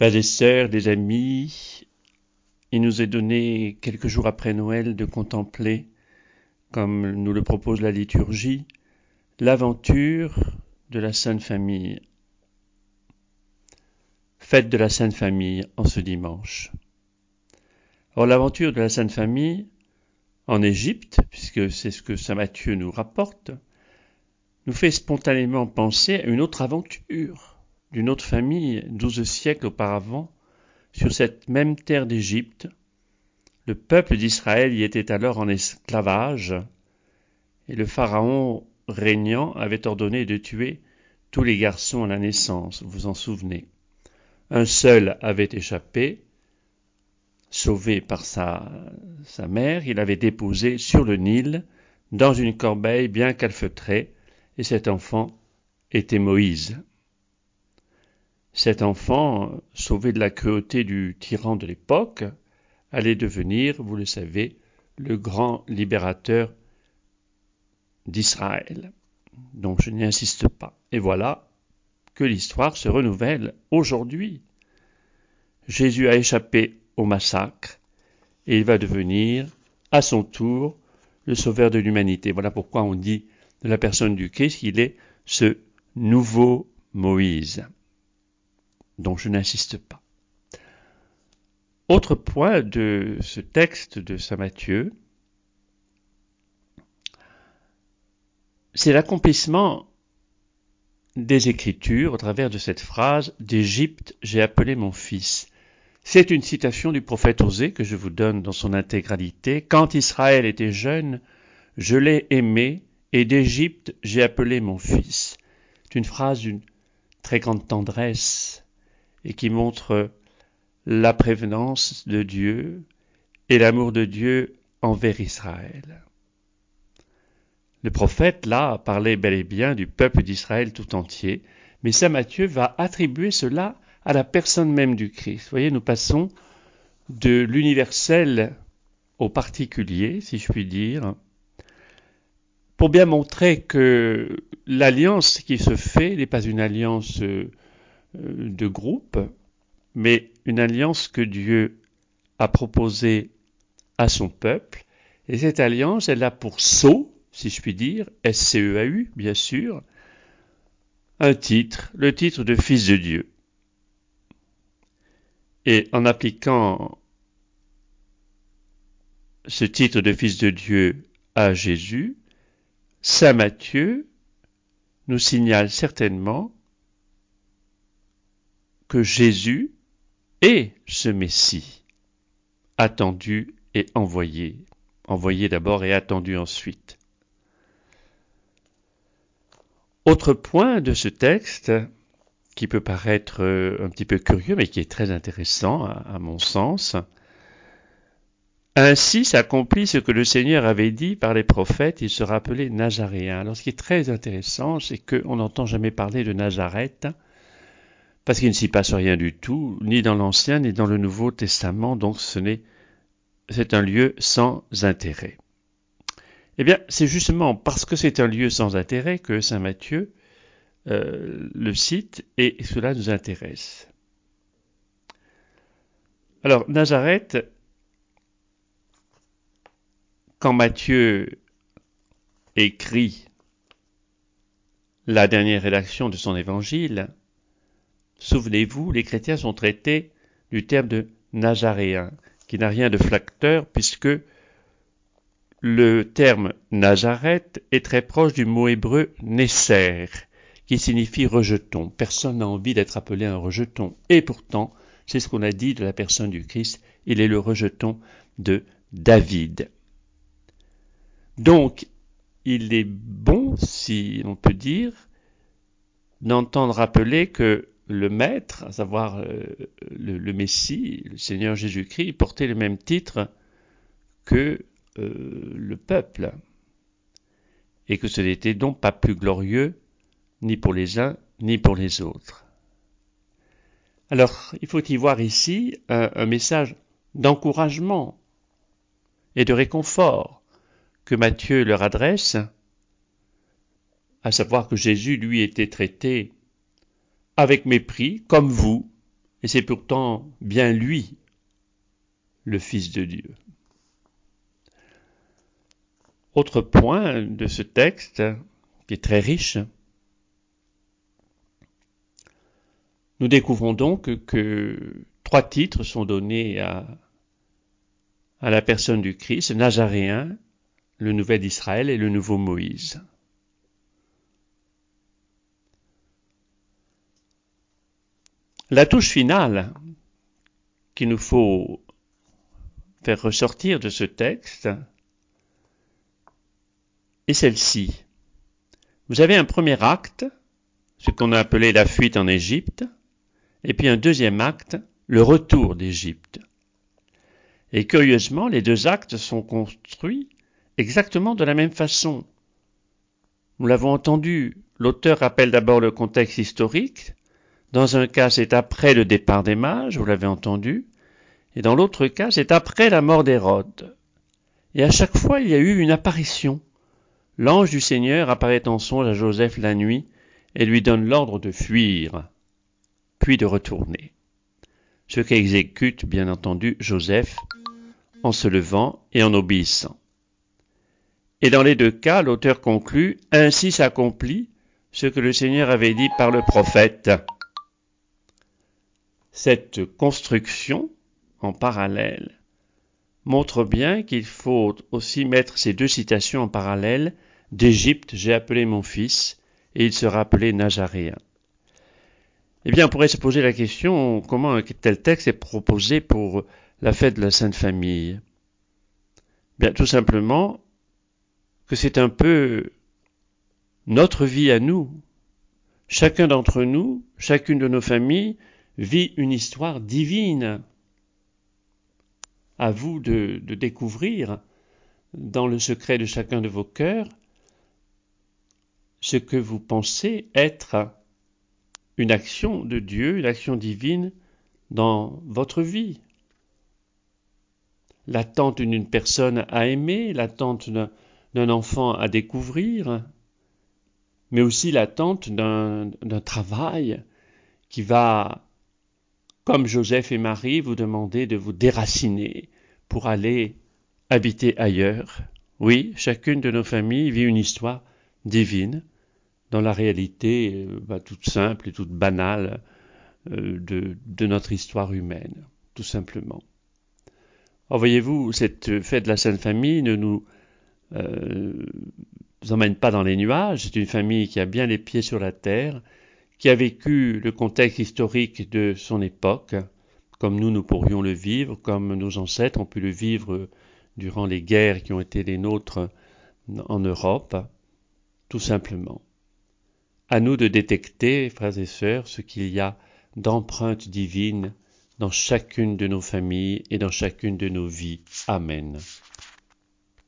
Frères et sœurs, des amis, il nous est donné quelques jours après Noël de contempler, comme nous le propose la liturgie, l'aventure de la Sainte Famille. Fête de la Sainte Famille en ce dimanche. Alors l'aventure de la Sainte Famille en Égypte, puisque c'est ce que saint Matthieu nous rapporte, nous fait spontanément penser à une autre aventure d'une autre famille 12 siècles auparavant, sur cette même terre d'Égypte. Le peuple d'Israël y était alors en esclavage, et le pharaon régnant avait ordonné de tuer tous les garçons à la naissance, vous vous en souvenez. Un seul avait échappé, sauvé par sa mère, il avait déposé sur le Nil, dans une corbeille bien calfeutrée, et cet enfant était Moïse. Cet enfant, sauvé de la cruauté du tyran de l'époque, allait devenir, vous le savez, le grand libérateur d'Israël, dont je n'y insiste pas. Et voilà que l'histoire se renouvelle aujourd'hui. Jésus a échappé au massacre et il va devenir, à son tour, le sauveur de l'humanité. Voilà pourquoi on dit de la personne du Christ qu'il est ce nouveau Moïse, dont je n'insiste pas. Autre point de ce texte de saint Matthieu, c'est l'accomplissement des Écritures au travers de cette phrase « D'Égypte, j'ai appelé mon fils ». C'est une citation du prophète Osée que je vous donne dans son intégralité. « Quand Israël était jeune, je l'ai aimé, et d'Égypte, j'ai appelé mon fils ». C'est une phrase d'une très grande tendresse et qui montre la prévenance de Dieu et l'amour de Dieu envers Israël. Le prophète, là, parlait bel et bien du peuple d'Israël tout entier, mais saint Matthieu va attribuer cela à la personne même du Christ. Vous voyez, nous passons de l'universel au particulier, si je puis dire, pour bien montrer que l'alliance qui se fait n'est pas une alliance de groupe, mais une alliance que Dieu a proposée à son peuple, et cette alliance, elle a pour sceau, si je puis dire, S-C-E-A-U, bien sûr, un titre, le titre de Fils de Dieu. Et en appliquant ce titre de Fils de Dieu à Jésus, saint Matthieu nous signale certainement que Jésus est ce Messie, attendu et envoyé. Envoyé d'abord et attendu ensuite. Autre point de ce texte, qui peut paraître un petit peu curieux, mais qui est très intéressant à mon sens. Ainsi s'accomplit ce que le Seigneur avait dit par les prophètes, il sera appelé Nazaréen. Alors ce qui est très intéressant, c'est qu'on n'entend jamais parler de Nazareth, parce qu'il ne s'y passe rien du tout, ni dans l'Ancien, ni dans le Nouveau Testament, donc c'est un lieu sans intérêt. Eh bien, c'est justement parce que c'est un lieu sans intérêt que saint Matthieu le cite et cela nous intéresse. Alors, Nazareth, quand Matthieu écrit la dernière rédaction de son évangile, souvenez-vous, les chrétiens sont traités du terme de Nazaréen, qui n'a rien de flatteur puisque le terme Nazareth est très proche du mot hébreu Nesser, qui signifie rejeton. Personne n'a envie d'être appelé un rejeton. Et pourtant, c'est ce qu'on a dit de la personne du Christ, il est le rejeton de David. Donc, il est bon, si on peut dire, d'entendre rappeler que le Maître, à savoir le Messie, le Seigneur Jésus-Christ, portait le même titre que le peuple, et que ce n'était donc pas plus glorieux ni pour les uns ni pour les autres. Alors, il faut y voir ici un message d'encouragement et de réconfort que Matthieu leur adresse, à savoir que Jésus, lui, était traité avec mépris, comme vous et c'est pourtant bien lui, le Fils de Dieu. Autre point de ce texte, qui est très riche, nous découvrons donc que 3 titres sont donnés à la personne du Christ, Nazaréen, le nouvel Israël et le nouveau Moïse. La touche finale qu'il nous faut faire ressortir de ce texte est celle-ci. Vous avez un premier acte, ce qu'on a appelé la fuite en Égypte, et puis un deuxième acte, le retour d'Égypte. Et curieusement, les 2 actes sont construits exactement de la même façon. Nous l'avons entendu, l'auteur rappelle d'abord le contexte historique. Dans un cas, c'est après le départ des mages, vous l'avez entendu, et dans l'autre cas, c'est après la mort d'Hérode. Et à chaque fois, il y a eu une apparition. L'ange du Seigneur apparaît en songe à Joseph la nuit et lui donne l'ordre de fuir, puis de retourner. Ce qu'exécute, bien entendu, Joseph en se levant et en obéissant. Et dans les 2 cas, l'auteur conclut « Ainsi s'accomplit ce que le Seigneur avait dit par le prophète ». Cette construction en parallèle montre bien qu'il faut aussi mettre ces 2 citations en parallèle. D'Égypte, j'ai appelé mon fils, et il sera appelé Nazaréen. Eh bien, on pourrait se poser la question, comment un tel texte est proposé pour la fête de la Sainte Famille ? Bien, tout simplement que c'est un peu notre vie à nous. Chacun d'entre nous, chacune de nos familles, vit une histoire divine. À vous de découvrir, dans le secret de chacun de vos cœurs, ce que vous pensez être une action de Dieu, une action divine dans votre vie. L'attente d'une personne à aimer, l'attente d'un enfant à découvrir, mais aussi l'attente d'un travail qui va, comme Joseph et Marie, vous demander de vous déraciner pour aller habiter ailleurs. Oui, chacune de nos familles vit une histoire divine dans la réalité toute simple et toute banale de notre histoire humaine, tout simplement. Or, voyez-vous, cette fête de la Sainte Famille ne nous emmène pas dans les nuages. C'est une famille qui a bien les pieds sur la terre, qui a vécu le contexte historique de son époque, comme nous pourrions le vivre, comme nos ancêtres ont pu le vivre durant les guerres qui ont été les nôtres en Europe, tout simplement. À nous de détecter, frères et sœurs, ce qu'il y a d'empreintes divines dans chacune de nos familles et dans chacune de nos vies. Amen.